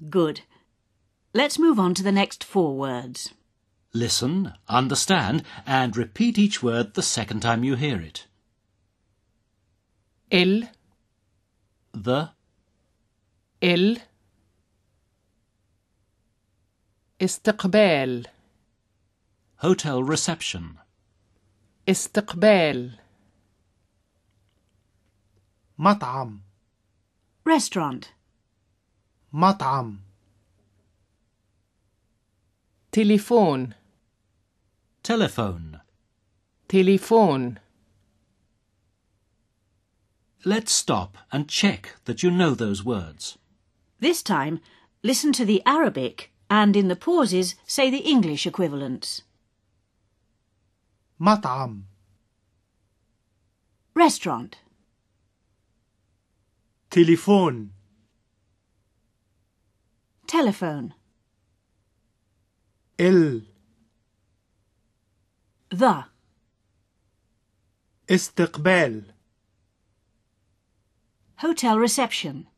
Good. Let's move on to the next 4 words. Listen, understand, and repeat each word the second time you hear it. the استقبال Hotel reception. استقبال مطعم Restaurant. مطعم تليفون Telephone. تليفون Let's stop and check that you know those words. This time, listen to the Arabic and in the pauses say the English equivalents. مطعم Restaurant. تليفون Telephone. The. استقبال Hotel reception.